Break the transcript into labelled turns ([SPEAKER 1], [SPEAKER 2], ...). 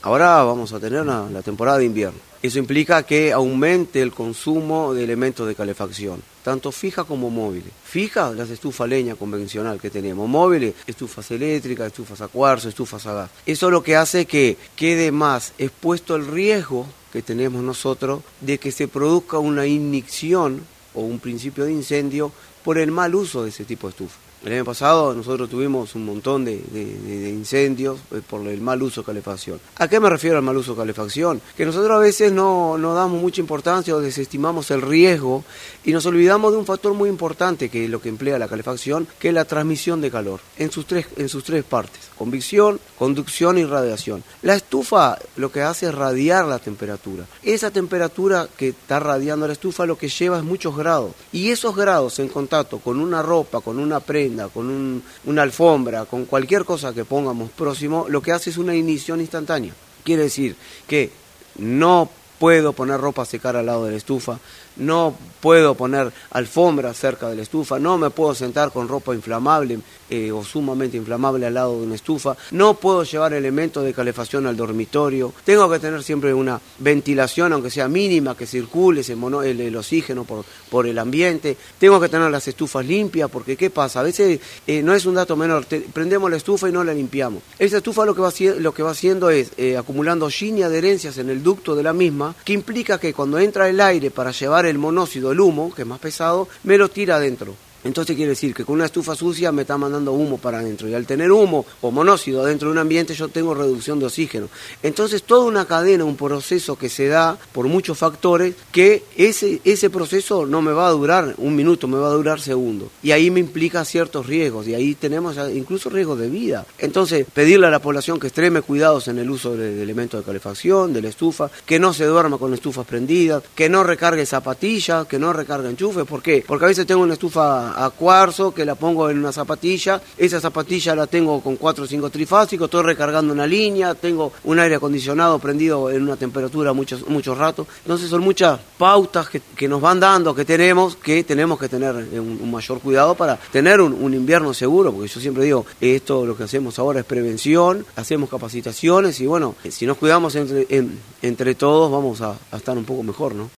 [SPEAKER 1] Ahora vamos a tener la temporada de invierno. Eso implica que aumente el consumo de elementos de calefacción, tanto fija como móviles. Fija, las estufas a leña convencional que tenemos. Móviles, estufas eléctricas, estufas a cuarzo, estufas a gas. Eso es lo que hace que quede más expuesto el riesgo que tenemos nosotros de que se produzca una ignición o un principio de incendio por el mal uso de ese tipo de estufa. El año pasado nosotros tuvimos un montón de incendios por el mal uso de calefacción. ¿A qué me refiero al mal uso de calefacción? Que nosotros a veces no damos mucha importancia o desestimamos el riesgo y nos olvidamos de un factor muy importante que es lo que emplea la calefacción, que es la transmisión de calor en sus tres partes: convección, conducción y radiación. La estufa lo que hace es radiar la temperatura. Esa temperatura que está radiando la estufa lo que lleva es muchos grados, y esos grados en contacto con una ropa, con una prenda, con una alfombra, con cualquier cosa que pongamos próximo, lo que hace es una ignición instantánea. Quiere decir que no puedo poner ropa a secar al lado de la estufa, no puedo poner alfombra cerca de la estufa, no me puedo sentar con ropa inflamable o sumamente inflamable al lado de una estufa, no puedo llevar elementos de calefacción al dormitorio, tengo que tener siempre una ventilación, aunque sea mínima, que circule el oxígeno por el ambiente, tengo que tener las estufas limpias, porque ¿qué pasa? A veces no es un dato menor, prendemos la estufa y no la limpiamos. Esa estufa lo que va haciendo es acumulando hollín y adherencias en el ducto de la misma, que implica que cuando entra el aire para llevar el monóxido, el humo, que es más pesado, me lo tira adentro. Entonces quiere decir que con una estufa sucia me está mandando humo para adentro, y al tener humo o monóxido dentro de un ambiente yo tengo reducción de oxígeno. Entonces toda una cadena, un proceso que se da por muchos factores, que ese proceso no me va a durar un minuto, me va a durar segundos, y ahí me implica ciertos riesgos, y ahí tenemos incluso riesgos de vida. Entonces pedirle a la población que extreme cuidados en el uso de elementos de calefacción, de la estufa, que no se duerma con estufas prendidas, que no recargue zapatillas, que no recargue enchufes. ¿Por qué? Porque a veces tengo una estufa a cuarzo que la pongo en una zapatilla, esa zapatilla la tengo con 4 o 5 trifásicos, estoy recargando una línea, tengo un aire acondicionado prendido en una temperatura muchos ratos. Entonces son muchas pautas que nos van dando, que tenemos que tener un mayor cuidado para tener un invierno seguro, porque yo siempre digo, esto lo que hacemos ahora es prevención, hacemos capacitaciones, y bueno, si nos cuidamos entre todos vamos a estar un poco mejor, ¿no?